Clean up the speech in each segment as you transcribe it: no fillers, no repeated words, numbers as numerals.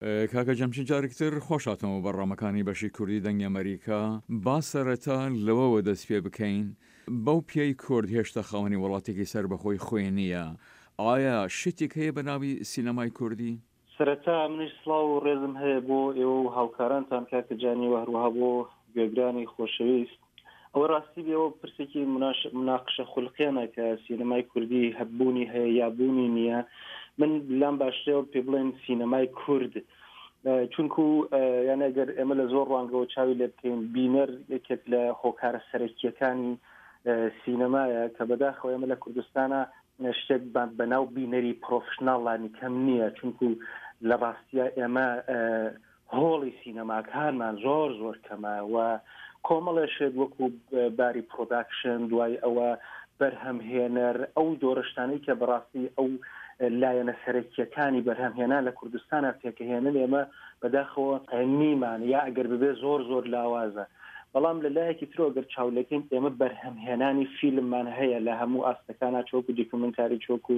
کاکە جەمشید جارێکتر خۆشاتەوە بەڕامەکانی بەشی کوردی دەنگی ئەمریکا با سەرەتا لەوەوە دەست پێ بکەین بەو پیای کورد هێشتا خاوەنی وڵاتێکی سەر بەخۆی خۆی نییە. ئایا شتێک هەیە بە ناوی سینەمای کوردی؟ سەرەتا منیش سڵاو و ڕێزم هەیە بۆ ئێوە و هاوکارانتان کاکە جانی و هەروەها بۆ گوێگرانی خۆشەویست. ئەوە ڕاستی بێەوە پرسێکی مناقشە خولقیانە کە سینەمای کوردی هەبوونی هەیە یابوونی نییە. من لام باشترەوە پێ بڵێن سینەمای کورد، چونکو یانە ئەگەر ئێمە لە زۆر ڕوانگەوە چاوی لێ بکەین بینەر یەکێک لە هۆکارە سەرەکیەکانی سینەمایە کە بەداخەوە ئێمە لە کوردستانە شتێک بەناو بینەری پرۆفشناڵانی کەم نییە، چونکو لە ڕاستیە ئێمە هۆڵی سینەماکانمان زۆر زۆر کەمە و کۆمەڵێشێت وەکو باری پرۆداکشن دوای ئەوە بەرهەمهێنەر ئەو دۆڕشتانەی کە بەڕاستی ئەو لایەنە سەرەکیەکانی بەرهەمهێنا لە کوردستانە پێکەهێنن ئێمە بەداخەوە نیمان یا ئەگەر ببێ زۆر زۆر لاوازە. بەڵام لە لایەکی ترۆ گەر چاولەکەین ئێمە بەرهەمهێنانی فیلممان هەیە لە هەموو ئاستەکانە چۆکو دیکومنتاری چۆکو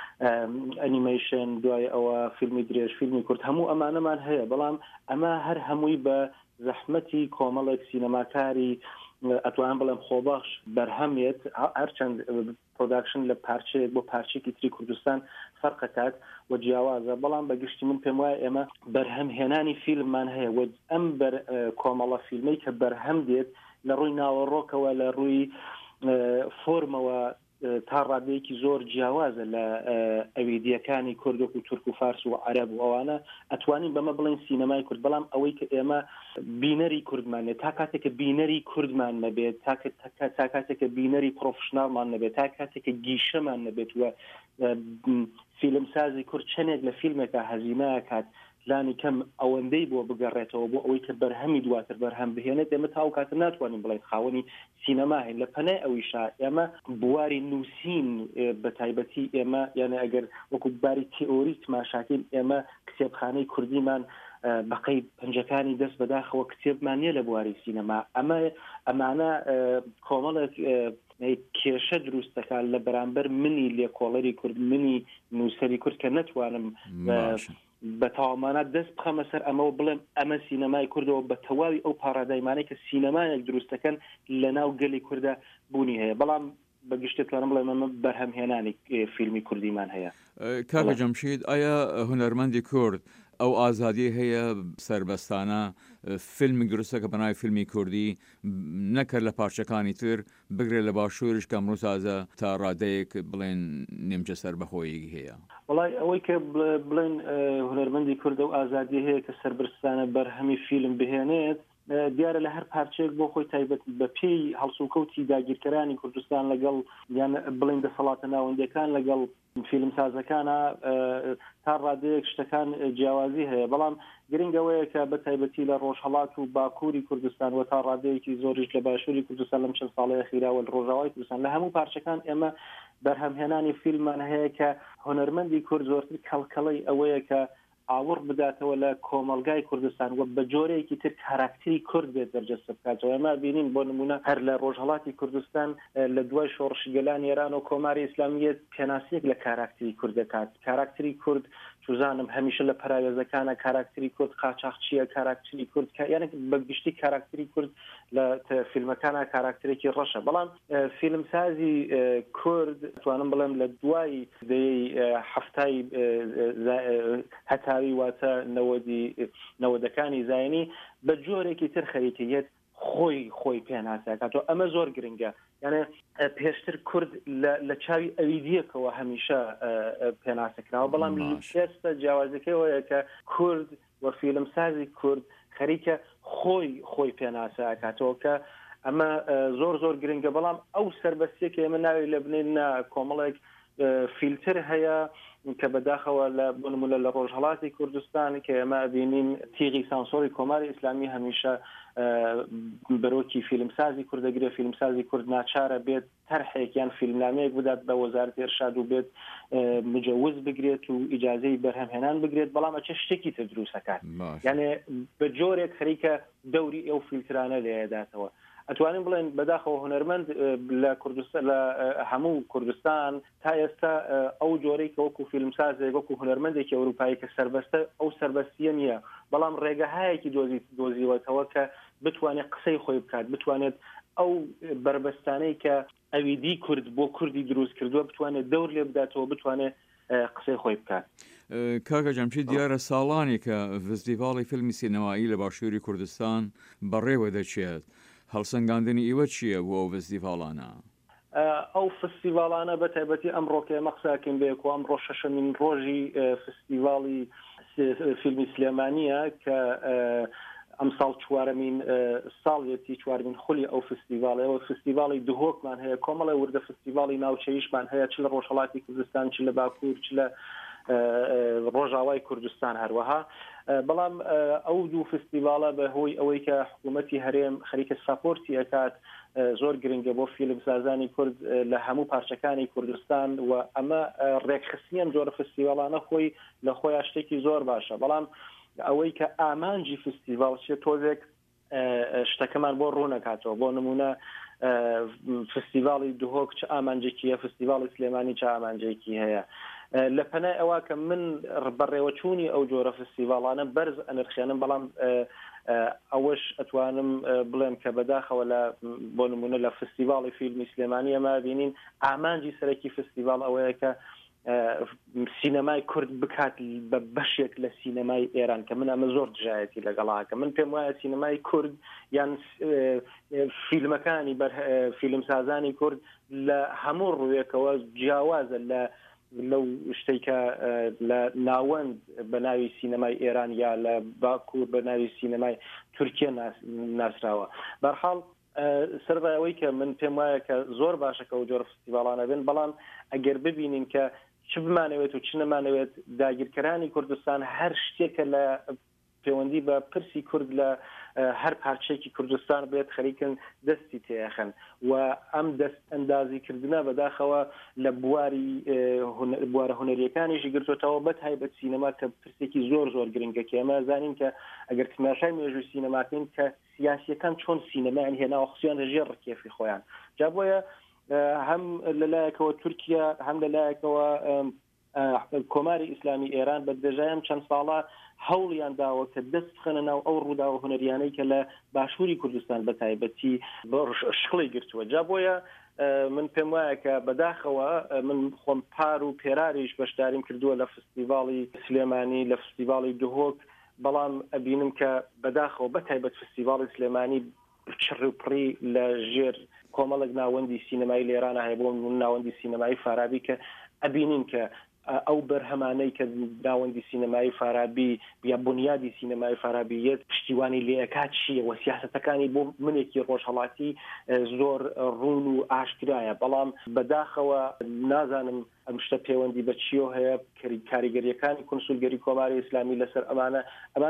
ئەنیمیشن دوای ئەوە فیلمی درێژ فیلمی کورد هەموو ئەمانەمان هەیە، بەڵام ئەمە هەر هەمووی بە زەحمەتی کۆمەڵێک سینەماکاری ئەتوان بڵێم خۆبەخش بەرهەمێت هەرچەند پرۆداکشن لە پارچەیەک بۆ پارچێکی تری کوردستان فەرقەکات و جیاوازە، بەڵام بەگشتی من پێم وایە ئێمە بەرهەمهێنانی فیلممان هەیە و ئەم کۆمەڵە فیلمەی کە بەرهەم دێت لە ڕووی ناوەڕۆکەوە لە ڕووی فۆرمەوە تا ڕادەیەکی زۆر جیاوازە لە ئەویدیەکانی کوردۆک و تورک و فارس و عەرەب و ئەوانە ئەتوانین بەمە بڵێن سینەمای کورد، بەڵام ئەوەی کە ئێمە بینەری کوردمانێت تا کاتێککە بینەری کوردمان نەبێت تا کاتێککە بینەری پرۆفشناڵمان نەبێت تا کاتێککە گیشەمان نەبێت و فیلمسازی کورد چەندێک لە فیلمێکە هەزینە کات لانی کەم ئەوەندەی بۆ بگەڕێتەوە بۆ ئەوەی کە بەرهەمی دواتر بەرهەم بهێنێت ئێمە تاو کاتر ناتوانین بڵێن خاوەنی سینەما هەین. لە پەنای ئەویشا ئێمە بواری نووسین بە تایبەتی ئێمە یانە ئەگەر وەکو باری تئۆری تماشاکەین ئێمە کتێبخانەی کوردیمان بەقەی پەنجەکانی دەست بەداخەوە کتێبمان نیە لە بواری سینەما. ئەمانە کۆمەڵێک کێشە دروستەکان لە بەرامبەر منی لێکۆڵەری کورد منی نووسەری کورد کە نەتوانم بە تاوامانە دەست بخەمە سەر ئەمەوە بڵێم ئەمە سینەمای کوردەوە بە تەواوی ئەو پارادایمانەی کە سینەمایەک دروستەکەن لە ناو گەلی کووردە بوونی هەیە، بەڵام بەگشتێتوانم بڵێم ئەمە بەرهەمهێنانی فیلمی کوردیمان هەیە. کاکە جەمشید ئایا هونەرمەندی کورد ئەو ئازادی هەیە سربەستانە فیلمی دروستەکە بەناوی فیلمی کوردی نەکرد لە پارچەکانی تر بگرێت لە باشوورش کە ئەمڕۆ تازە تا ڕادەیەک بڵێن نیمچە سەربەخۆیی هەیە؟ وڵای ئەوەی کە بڵێن هونەرمەندی کوردە و ئازادی هەیە کە سربەستانە بەرهەمی فیلم بهێنێت دیارە لە هەر پارچەیەک بۆ خۆی تایبەت بە پێی هەڵسوکەوتی داگیرکەرانی کوردستان لەگەڵ یان بڵێن دەسەڵاتە ناوەندەکان لەگەڵ فیلمسازەکانە تا ڕادەیەک شتەکان جیاوازی هەیە، بەڵام گرنگەوەیە کە بە تایبەتی لە ڕۆژهەڵات و باکووری کوردستان و تا ڕادەیەکی زۆریش لە باشووری کوردستان لەم چەند ساڵەیە خیراوە لە ڕۆژاوای کوردستان لە هەموو پارچەکان ئێمە بەرهەمهێنانی فیلممان هەیە کە هونەرمەندی کورد زۆرتر کەڵکەڵەی ئەوەیە کە ئاور بداتەوە لە کۆمەلگای کوردستان و بە جۆرەیەکی تر کاراکتری کورد بێت دەرجەستە بکاتەوە. ئێمە بینین بۆ نمونە هەر لە ڕۆژهەڵاتی کوردستان لە دوای شۆڕشی گەلانی ئێران و کۆماری ئیسلامیەت پێناسیەک لە کاراکتری کورد دەکات. کاراکتری کورد چوزانم هەمیشە لە پەراوێزەکانە کاراکتری کورد قاچاقچیە کاراکتری کورد یعنی بەگشتی کاراکتری کورد لە فیلمەکانە کاراکترێکی ڕەشە، بەڵام فیلمسازی کورد توانم بڵێم لە دوای هەفتای هەتاوی واتە نەوەدەکانی زایانی بە جۆرێکی تر خەریکیت خۆی پێناساکاتەوە. ئەمە زۆر گرنگە، یعنی پێشتر کورد لە چاوی ئەویدیەکەوە هەمیشە پێناسەکراوە، بەڵام ئێستا جیاوازەکەیەوەیە کە کورد و فیلمسازی کورد خەریکە خۆی پێناساکاتەوە کە ئەمە زۆر گرنگە. بەڵام ئەو سربەستێک ئێمە ناوی لە بنین کۆمەڵێک فیلتر هەیە کە بەداخەوە لە بنمونە لە ڕۆژهەڵاتی کوردستان کە ئێمە بینین تیغی سانسۆری کۆماری ئیسلامی هەمیشە بەرۆکی فیلمسازی کوردەگرێ، فیلمسازی کورد ناچارە بێت تەرحێکیان فیلمنامەیەک بدات بە وەزارەتی ئێرشاد و بێت مجەوز بگرێت و ئیجازەی بەرهەمهێنان بگرێت، بەڵام ئەچە شتێکی تر دروستەکات، یعنی بە جۆرێک خەریکە دەوری ئەو فیلترانە لێداتەوە. ئەتوانین بڵێن بەداخەوە هونەرمەند لە کوردستان لە هەموو کوردستان تا ئێستا ئەو جۆرەی کە وەکو فیلمسازێک وەکو هونەرمەندێکی ئەوروپایی کە سربەستە ئەو سربەستیە نییە، بەڵام ڕێگەهایەکی دۆزیوەتەوە کە بتوانێت قسەی خۆی بکات، بتوانێت ئەو بربەستانەی کە ئەویدی کورد بۆ کوردی دروست کردووە بتوانێت دەور لێ بداتەوە، بتوانێت قسەی خۆی بکات. کاکە جەمشید دیارە ساڵانی کە فستیڤاڵی فیلمی سینەمایی لە باشووری کوردستان بەڕێوە دەچێت، هەڵسەنگاندنی ئێوە چییە بۆ ئەو فستیڤاڵانە؟ ئەو فستیڤاڵانە بە تایبەتی ئەمڕۆکە مەقساکەین بێک و ئەمڕۆ شەشەمین ڕۆژی فستیڤاڵی فیلمی سلێمانیە کە ئەمساڵ چوارەمین ساڵێتی چوارمین خولی ئەو فستیڤاڵەوە فستیڤاڵی دهۆکمان هەیە، کۆمەڵی وردە فستیڤاڵی ناوچەیشمان هەیە، چ لە ڕۆژهەڵاتی کوردستان، چ لە باکوور، چ لە ڕۆژاوای کوردستان هەروەها. بەڵام ئەو دوو فستیڤاڵە بە هۆی ئەوەی کە حکوومەتی هەرێم خەریکە ساپۆرتی ئەکات زۆر گرنگە بۆ فیلمسازانی کورد لە هەموو پارچەکانی کوردستان و ئەمە ڕێکخستنیان جۆرە فستیڤاڵانە خۆی لە خۆیان شتێکی زۆر باشە. بەڵام ئەوەی کە ئامانجی فستیڤاڵ چێ تۆزێک شتەکەمان بۆ ڕوونەکاتەوە. بۆ نمونە فستیڤاڵی دهۆک چه ئامانجێکیە، فستیڤاڵی سلێمانی چه ئامانجێکی هەیە. لە پەنای ئەوە کە من بەڕێوەچوونی ئەو جۆرە فستیڤاڵانە بەرز ئەنرخێنم، بەڵام ئەوەش ئەتوانم بڵێم کە بەداخەوە لە بۆ نمونە لە فستیڤاڵی فیلمی سلێمانی ئەمە بینین ئامانجی سەرەکی فستیڤاڵ ئەوەیە کە سینەمای کورد بکات بە بەشێک لە سینەمای ئێران، کە من ئەمە زۆر دژایەتی لەگەڵاکە. من پێم وایە سینەمای کورد یان فیلمەکانی فیلمسازانی کورد لە هەموو ڕوویەکەوە جیاوازە لەو شتێکە لە ناوەند بە ناوی سینەمای ئێران یا لە باکوور بە ناوی سینەمای تورکیا ناسراوە. بەرحاڵ سەربایەوەی کە من پێم وایە کە زۆر باشە کە ئەو جۆرە فستیڤاڵانە بن، بەڵام ئەگەر ببینین کە چ بمانەوێت و چ نەمانەوێت داگیرکەرانی کوردستان هەر شتێکە لە پەیوەندی بە پرسی کورد لە هەر پارچەیەکی کوردستان بێت خەریکن دەستی تێخن و ئەم دەست ئەندازیکردنە بەداخەوە لە بوارە هونەریەکانیشی گرتوتەوە بە تایبەت سینەما کە پرسێکی زۆر زۆر گرنگە کە ئێمە زانین کە ئەگەر تماشای مێژووی سینەماکەین کە سیاسیەکان چۆن سینەمایان هێناوە خسویان لەژێر ڕکێفی خۆیان، جا بۆیە هەم لەلایەکەوە تورکیا هەم لەلایەکەوە کۆماری ئیسلامی ئێران بە دەژایم چەند ساڵە هەوڵیان داوە کە دەست بخەنە ناو ئەو ڕووداوە هونەریانەی کە لە باشووری کوردستان بە تایبەتی شقڵی گرتووە. جا بۆیە من پێم وایە کە بەداخەوە من خۆم پار و پێراریش بەشداریم کردووە لە فستیڤاڵی سلێمانی، لە فستیڤاڵی دهۆک، بەڵام ئەبینم کە بەداخەوە بە تایبەت فستیڤاڵی سلێمانی چڕ و پڕی لە ژێر کۆمەڵک ناوەندی سینەمایی لێرانە هەیە، بۆ ناوەندی سینەمایی فارابی کە ئەبینین کە ئەو بەرهەمانەی کە ناوەندی سینەمایی فارابی یا بنیادی سینەمایی فارابیەت پشتیوانی لێەکات چییە و سیاسەتەکانی بۆ منێکی ڕۆژهەڵاتی زۆر ڕوون و ئاشکرایە. بەڵام بەداخەوە نازانم ئەم شتە پەیوەندی بە چیۆ هەیە کاریگەریەکانی کونسولگەری کۆماری ئیسلامی لەسەر ئەمانە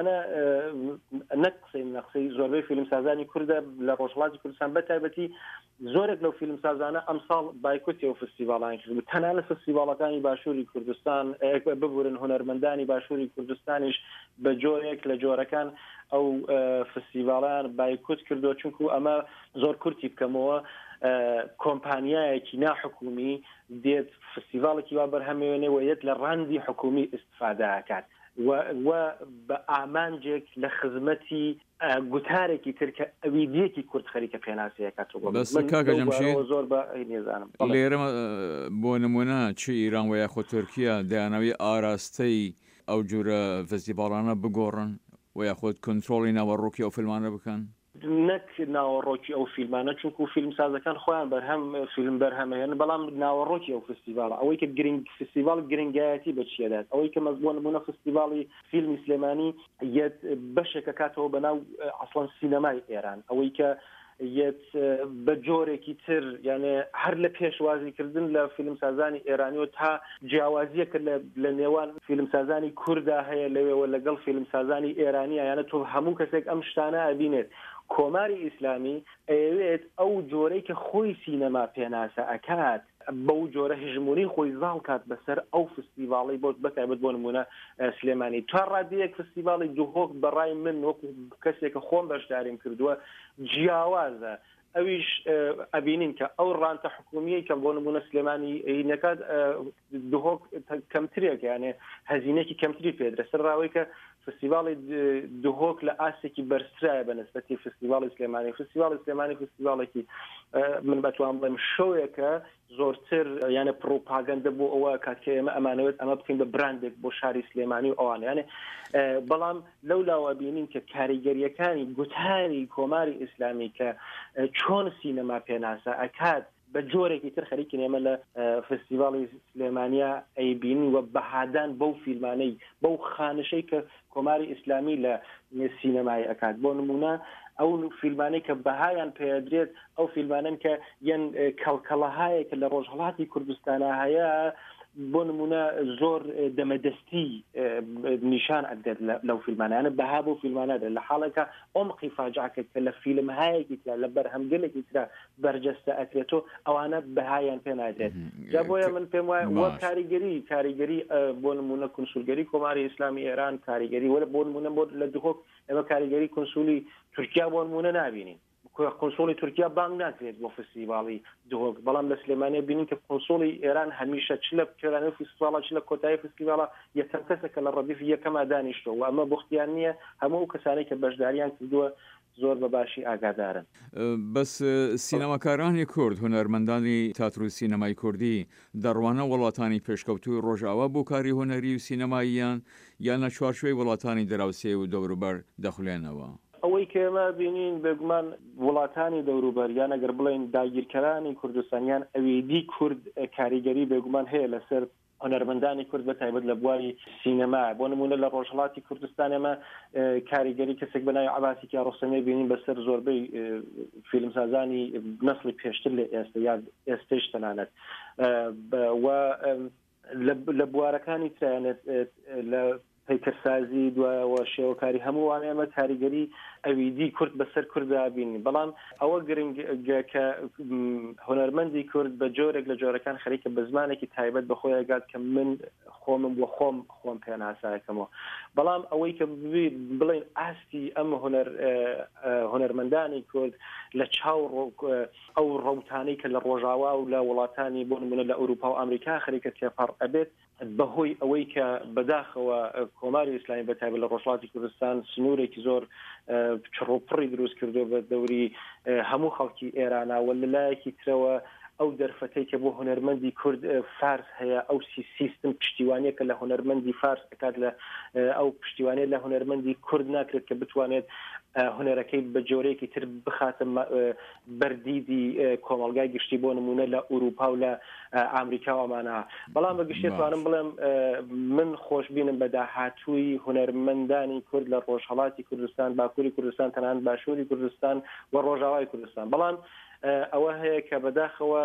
نەقسەی زۆربەی فیلمسازانی کوردە لە ڕۆژهەڵاتی کوردستان بە تایبەتی زۆرێک لەو فیلمسازانە ئەمساڵ بایکۆتی ئەو فستیڤاڵان کرد، تەنها لە فستیڤاڵەکانی باشووری کوردستان ببورن هونەرمەندانی باشووری کوردستانیش بە جۆرێک لە جۆرەکان ئەو فستیڤاڵان بایکۆت کردو، چونکو ئەمە زۆر کورتی بکەمەوە کۆمپانیایەکی ناحکومی دێت فستیڤاڵێکی وا بەرهەمێنێ و یەک لە ڕاندی حکومی ئیستفادەکات و بە ئامانجێک لە خزمەتی گوتارێکی ترکە ئەویدیەکی کورد خەریکە پێناسیەکاتەوە. بەس کاکە جەمشید زۆر بە نێزانم لێرە بۆ نمونە چ ئیران و یاخۆ تورکیا دەیانەوەی ئاراستەی ئەو جورە فستیڤاڵانە بگۆڕن و یاخۆت کۆنتڕۆڵی ناوەڕۆکی ئەو فیلمانە بکەن؟ نەک ناوەڕۆکی ئەو فیلمانە، چونکو فیلمسازەکان خۆیان بەرهەم فیلم بەرهەمەیەن، بەڵام ناوەڕۆکی ئەو فستیڤاڵە ئەوەی کە فستیڤاڵ گرنگایەتی بە چیەدات، ئەوەی کە مەزبوون نمونە فستیڤاڵی فیلمی سلێمانی یەت بەشێکە کاتەوە بەناو ئەسڵەن سینەمای ئێران، ئەوەی کە یەت بە جۆرێکی تر یانێ هەر لە پێشوازیکردن لە فیلمسازانی ئێرانیەوە تا جیاوازیەکە لە نێوان فیلمسازانی کووردا هەیە لەوێەوە لەگەڵ فیلمسازانی ئێرانیە، یانە تۆ هەموو کەسێک ئەم شتانە ئەبینێت. کۆماری ئیسلامی ئەوێت ئەو جۆرەی کە خۆی سینەما پێناسە ئەکات بەو جۆرە هژمونی خۆی زاڵ کات بەسەر ئەو فستیڤاڵی بۆ بەتایبەت بۆ نمونە سلێمانی. تا ڕادیەک فستیڤاڵی دهۆک بەڕای من وەکو کەسێکە خۆم بەشداریم کردووە جیاوازە ئەویش ئەبینین کە ئەو ڕانتە حکومیە کە بۆ نمونە سلێمانی نەکات دهۆک کەمترێک یانێ هەزینێکی کەمتری پێدرێت سەر ڕاوەی کە فستیڤاڵی دهۆک لە ئاستێکی بەرزترایە بە نسبەتی فستیڤاڵی سلێمانی فستیڤاڵێکی من بەتوان بڵێم شەوێکە زۆرتر یانە پرۆپاگەندە بۆ ئەوە کاتکە ئێمە ئەمانەوێت ئەمە بکەین بە براندێک بۆ شاری سلێمانی و ئەوان یانێ بەڵام لەولاوە بینین کە کاریگەریەکانی گوتاری کۆماری ئیسلامی کە چۆن سینەما پێناسە ئەکات بە جۆرێکی تر خەریکی نێمە لە فستیڤاڵی سلێمانیا ئەیبین و بەهادان بەو فیلمانەی بەو خانشەی کە کۆماری ئیسلامی لە سینەمای ئەکات بۆ نمونە ئەو فیلمانەی کە بەهایان پێدرێت ئەو فیلمانن کە یەن کەڵکەڵەهایە کە لە ڕۆژهەڵاتی کوردستانە هەیە بۆ نمونە زۆر دەمەدەستی نیشان ئەدێت لەو فیلمانانە بەها بۆ فیلمانەدا لە حاڵێکە ئۆمقی فاجعەکە کە لە فیلم هایەکی ترا لە بەرهەمگەلێکی ترا بەرجەستە ئەکرێتەوە ئەوانە بەهایان پێ نادێت جا بۆیە من پێم وایە وە کاریگەری بۆ نمونە کنسولگەری کۆماری ئیسلامی ئێران کاریگەری وەرە بۆ نمونە بۆ لە دهۆک ئێمە کاریگەری کنسولی تورکیا بۆ نمونە نابینین کنسۆلی تورکیا بانگ ناکرێت بۆ فستیڤاڵی دهۆک بەڵام لە سلێمانیا بینین کە کنسۆلی ئێران هەمیشە چ لە کێرانەی فستیڤاڵە چ لە کۆتایی فستیڤاڵە یەکەم کەسێکە لە ڕەدیفی یەکەما دانیشتۆ و ئەمە بوختیان نییە هەموو کەسانی کە بەشداریان کردووە زۆر بەباشی ئاگادارن بەس سینەماکارانی کورد هونەرمەندانی تیاتر و سینەمای کوردی دەڕوانە وڵاتانی پێشکەوتوی ڕۆژاوا بۆ کاری هۆنەری و سینەماییان یان لە چوارچوێی وڵاتانی دراوسێ و دەوروبەر دەخولێنەوە ئەوەی کە ئێمە بینین بێگومان وڵاتانی دەوروبەر یان ئەگەر بڵێن داگیرکەرانی کوردستانیان ئەوێدی کورد کاریگەری بێگومان هەیە لەسەر هۆنەرمەندانی کورد بە تایبەت لە بواری سینەما بۆ نمونە لە ڕۆژهەڵاتی کوردستان ئێمە کاریگەری کەسێک بەناوی عەباسی کیارۆستەمی بینین بەسەر زۆربەی فیلمسازانی نەسڵی پێشتر لە ئێستا یا ئێستش تەنانەت و لە بوارەکانی ترایانێت لە پەیکەرسازی دوایەوە شێوەکاری هەمووان ئێمە کاریگەری ئەویدی کورد بەسەر کورددا بینی بەڵام ئەوە گرنگە کە هۆنەرمەندی کورد بە جۆرێک لە جۆرەکان خەریکە بە زمانێکی تایبەت بەخۆی ئەگات کە من خۆمم بۆ خۆم پێناسایەکەمەوە بەڵام ئەوەی کە بڵێن ئاستی ئەم هۆنەرمەندانی کورد لە چاو ئەو ڕەوتانەی کە لە ڕۆژاوا و لە وڵاتانی بۆ نمونە لە ئەوروپا و ئەمریکا خەریکە تێپەڕ ئەبێت بەهۆی ئەوەی کە بەداخەوە کۆماری ئیسلامی بەتایبەت لە ڕۆژهەڵاتی کوردستان سنوورێکی زۆر چڕۆپڕی دروست کردو بە دەوری هەموو خەڵکی ئێرانە و لەلایەکی ترەوە ئەو دەرفەتەی کە بۆ هۆنەرمەندی کورد فارس هەیە ئەو سیستم پشتیوانیە کە لە هۆنەرمەندی فارس دەکات لە ئەو پشتیوانیە لە هۆنەرمەندی کورد ناکرێت کە بتوانێت هۆنەرەکەی بە جۆرەیەکی تر بخاتە بەردیدی کۆمەڵگای گشتی بۆ نمونە لە ئوروپا و لە ئامریکا ومانە بەڵام بە گشتی توانم بڵێم من خۆشببینم بە داهاتووی هۆنەرمەندانی کورد لە ڕۆژهەڵاتی کوردستان باکووری کوردستان تەنانەت باشووری کوردستان و ڕۆژاوای کوردستان بەڵام ئەوە هەیە کە بەداخەوە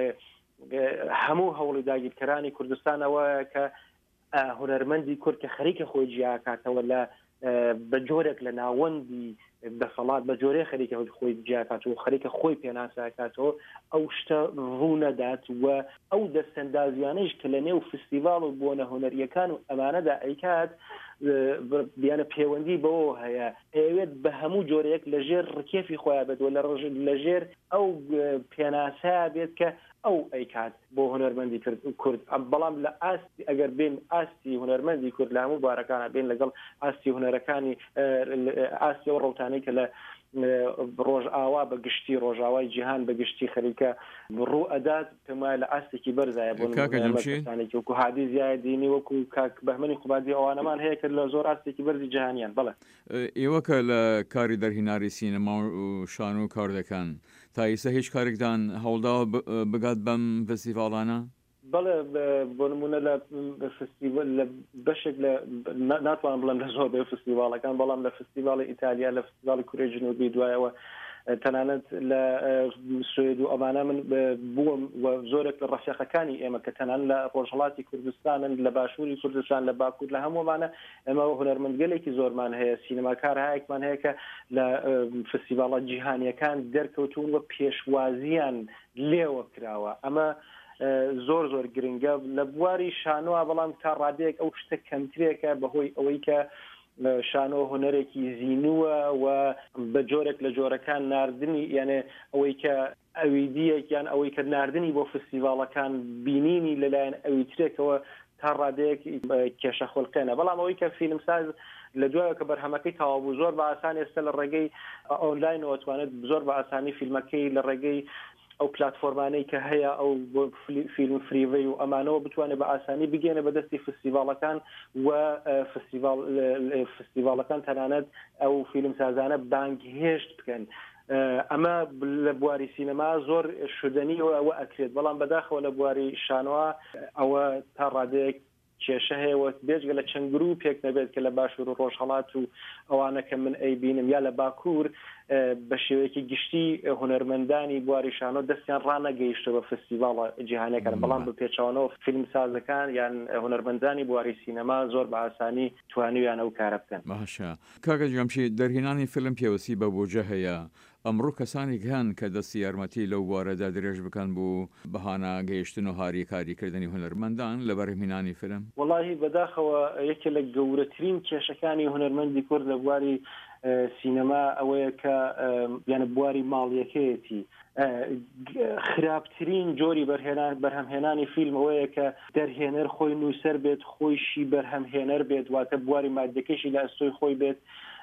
هەموو هەوڵی داگیرکەرانی کوردستانەوە کە هۆنەرمەندی کورد کە خەریکە خۆی جیاکاتەوە لە بە جۆرێک لە ناوەندی دەسەڵات بە جۆرێ خەریکە خۆی جیاکات و خەریکە خۆی پێناساکاتەوە ئەو شتە ڕوونەدات و ئەو دەستەندازیانەیش کە لە نێو فستیڤاڵ و بۆنە هۆنەریەکان و ئەمانەدا ئەیکات بیانە پەیوەندی بەوە هەیە ئەوێت بە هەموو جۆرەیەک لە ژێر ڕکێفی خۆیان بێت و لە ژێر ئەو پێناسا بێت کە ئەو ئەیکات بۆ هۆنەرمەندی کورد بەڵام لە ئاستی ئەگەر بین ئاستی هۆنەرمەندی کورد لە هەموو بارەکانە بین لەگەڵ ئاستی هۆنەرەکانی ئاستی و ڕەوتانەی کە لە ڕۆژئاوا بە گشتی ڕۆژاوای جیهان بە گشتی خەریکە ڕوو ئەدات پێم وایە لە ئاستێکی بەرزایە بۆ نمونەکانێکی وەکو هادی زیای دینی وەکو کاک بەهمەنی خوبادی ئەوانەمان هەیە کە لە زۆر ئاستێکی بەرزی جیهانیان بەڵێ ئێوە کە لە کاری دەرهیناری سینەما و شان و کار دەکەن تا ئێستا هیچ کارێکدان هەوڵداوە بگات بەم فستیڤاڵانە بەڵێ بۆ نمونە لە فستیڤال لە بەشێک لە ناتوانم بڵێم لە زۆر بێ فستیڤاڵەکان بەڵام لە فستیڤاڵی ئیتالیا لە فستیڤاڵی کوورەی جنوبی دوایەوە تەنانەت لە سوێد و ئەمانە من بووم و زۆرێک لە ڕەفیقەکانی ئێمە کە تەنان لە ڕۆژهەڵاتی کوردستانن لە باشووری کوردستان لە باکوور لە هەموومانە ئێمە هونەرمەندگەلێکی زۆرمان هەیە سینەماکار هایەکمان هەیە کە لە فستیڤاڵە جیهانیەکان دەرکەوتون و پێشوازیان لێوە کراوە ئەمە زۆر زۆر گرنگە لە بواری شانۆە بەڵام تا ڕادەیەک ئەو شتە کەمترێکە بەهۆی ئەوەی کە شانۆ هوەرێکی زیینووە و بە جۆرێک لە جۆرەکان ناردنی یانێ ئەوەی کە ئەویدیەکیان ئەوەی کە ناردنی بۆ فستیڤاڵەکان بینینی لەلایەن ئەوی ترێکەوە تا ڕادەیەک کێشە خولقێنە بەڵام ئەوەی کە فیلمساز لە دوایە کە بەرهەمەکەی تەواو زۆر بە ئاسانی ئێستا لە ڕێگەی ئۆنلاینەوە توانێت زۆر بە ئاسانی فیلمەکەی لە ڕێگەی ئەو پلتفۆرمانەی کە هەیە ئەو فیلم فریڤی و ئەمانەوە بتوانێت بە ئاسانی بگەێنە بەدەستی فستیڤاڵەکان و فستیڤاڵەکان تەنانەت ئەو فیلمسازانە بانگهێشت بکەن. ئەمە لە بواری سینەما زۆر شودنیەوە ئەوە ئەکرێت بەڵام بەداخەوە لە بواری شانۆە ئەوە تا ڕادەیەک کێشە هەیەوە بێجگە لە چەند گروپێک نەبێت کە لە باشوور و ڕۆژهەڵات و ئەوانە کە من ئەیبینم یا لە باکوور بە شێوەیەکی گشتی هونەرمەندانی بواری شانۆ دەستیان ڕانەگەیشتە بە فستیڤاڵە جیهانیەکان بەڵام بە پێچەوانەوە فیلمسازەکان یان هونەرمەندانی بواری سینەما زۆر بە ئاسانی توانیویان ئەو کارە بکەن. باشە کاکە جەمشید دەرهێنانی فیلم پێوەسی بە بۆجە هەیە ئەمڕۆ کەسانی هەن کە دەستی یارمەتی لەو بوارەدا درێژ بکەن بۆ بەهانە گەیشتن و هاری کاریکردنی هونەرمەندان لە بەرهێنانی فیلم وەڵاهی بەداخەوە یەکێ لە گەورەترین کێشەکانی هونەرمەندی کورد لە بواری سینەما ئەوەیە کە یانە بواری ماڵیەکەیەتی خراپترین جۆری بەرهەمهێنانی فیلم ئەوەیە کە دەرهێنەر خۆی نووسەر بێت خۆیشی بەرهەمهێنەر بێت واتە بواری مادەکەشی لە ئەستۆی خۆی بێت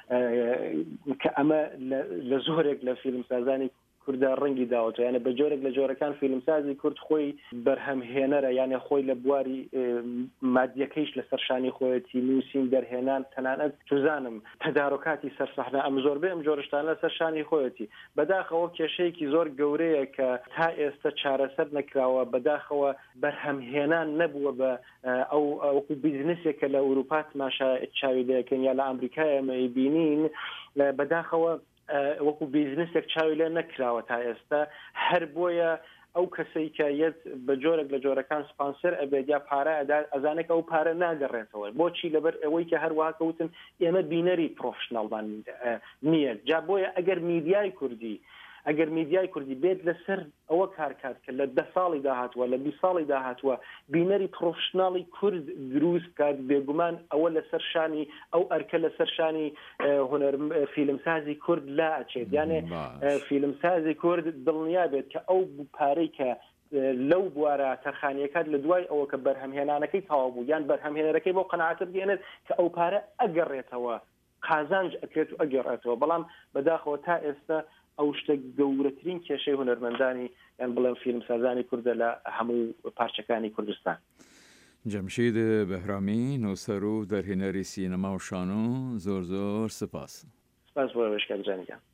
کە ئەمە لە زۆرێک لە فیلمسازانی کووردا ڕەنگی داوەتە یانە بە جۆرێک لە جۆرەکان فیلمسازی کورد خۆی بەرهەمهێنەرە یانە خۆی لە بواری مادیەکەیش لەسەر شانی خۆیەتی نووسین دەرهێنان تەنانەت توزانم تەدارۆکاتی سەرسەحنە ئەم زۆربەی ئەم جۆرەشتانە لەسەر شانی خۆیەتی بەداخەوە کێشەیەکی زۆر گەورەیە کە تا ئێستا چارەسەر نەکراوە بەداخەوە بەرهەمهێنان نەبووە بە ئەو وەکو بیزنسێکە لە ئەوروپا تماشا چاوی دەکەن یا لە ئەمریکای ئەمەی بینین بەداخەوە وەکو بیزنسێک چاوی لێ نەکراوە تا ئێستا هەر بۆیە ئەو کەسەی کە یەت بە جۆرێک لە جۆرەکان سپانسەر ئەبێت یا پارە ئەدا ئەزانێک ئەو پارە ناگەڕێتەوە بۆچی لەبەر ئەوەی کە هەروەها کەوتن ئێمە بینەری پرۆفشناڵمان نییە جا بۆیە ئەگەر میدیای کوردی بێت لەسەر ئەوە کارکات کە لە 10 ساڵی داهاتوە لە 20 ساڵی داهاتوە بینەری پرۆفشناڵی کورد دروست کات بێگومان ئەوە لەسەر شانی ئەو ئەرکە لەسەر شانی فیلمسازی کورد لا ئەچێت یانێ فیلمسازی کورد دڵنیا بێت کە ئەو پارەی کە لەو بوارە تەرخانیەکات لە دوای ئەوە کە بەرهەمهێنانەکەی تەواو بوو یان بەرهەمهێنەرەکەی بۆ قەناعەت بگەێنێت کە ئەو پارە ئەگەڕێتەوە قازانج ئەکرێت و ئەگەڕێتەوە بەڵام بەداخەوە تا ئێستا ئەو شتە گەورەترین کێشەی هونەرمەندانی یان بڵێم فیلمسازانی کوردە لە هەموو پارچەکانی کوردستان. جەمشید بەهرامی نووسەر و دەرهێنەری سینەما و شانۆ زۆر سپاس. سپاس بۆ وێشکەرجانیکە.